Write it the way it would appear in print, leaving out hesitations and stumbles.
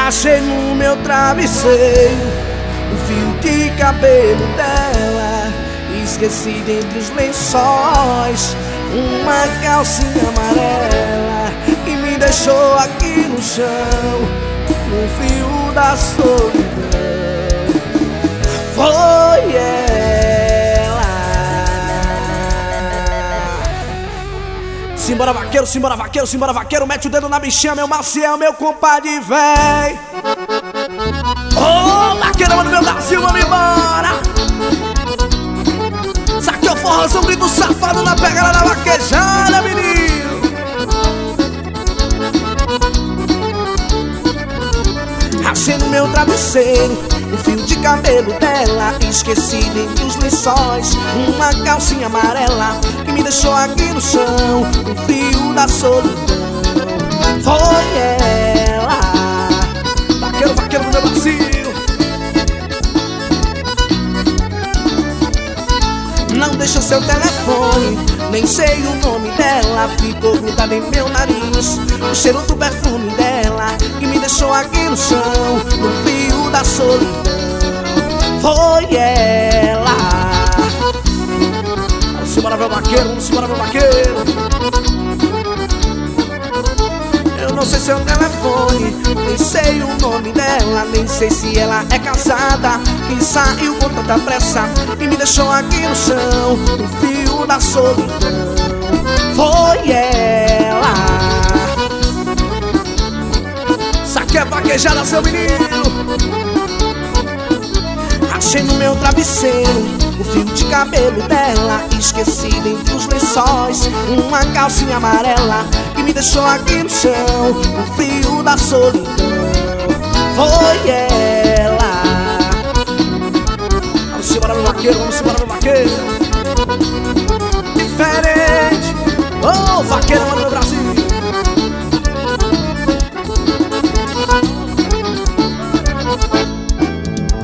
Achei no meu travesseiro um fio de cabelo dela. Esqueci dentre os lençóis uma calcinha amarela e me deixou aqui no chão, no fio da solidão. Foi ela. Simbora vaqueiro, simbora vaqueiro, simbora vaqueiro. Mete o dedo na bichinha, meu Maciel, meu compadre, véi. Ô, vaqueirão do meu Brasil, vamos embora. Saque o forrozão, grito safado na pegada da vaquejada, menino. Achei no meu travesseiro um fio de cabelo dela. Esqueci dentre os lençóis uma calcinha amarela que me deixou aqui no chão, no fio da solidão. Foi ela. Vaqueiro, vaqueiro do meu Brasil. Não deixa seu telefone, nem sei o nome dela. Ficou grudado em meu nariz o cheiro do perfume dela que me deixou aqui no chão, no fio da solidão. Foi ela. Vamos embora, meu vaqueiro, vamos embora, meu vaqueiro. Eu não sei seu telefone, nem sei o nome dela, nem sei se ela é casada, que saiu com tanta pressa e me deixou aqui no chão, no fio da solidão. Foi ela. Saque a vaquejada, seu menino. Achei no meu travesseiro o fio de cabelo dela. Esqueci dentre os lençóis uma calcinha amarela que me deixou aqui no chão, no fio da solidão. Foi ela.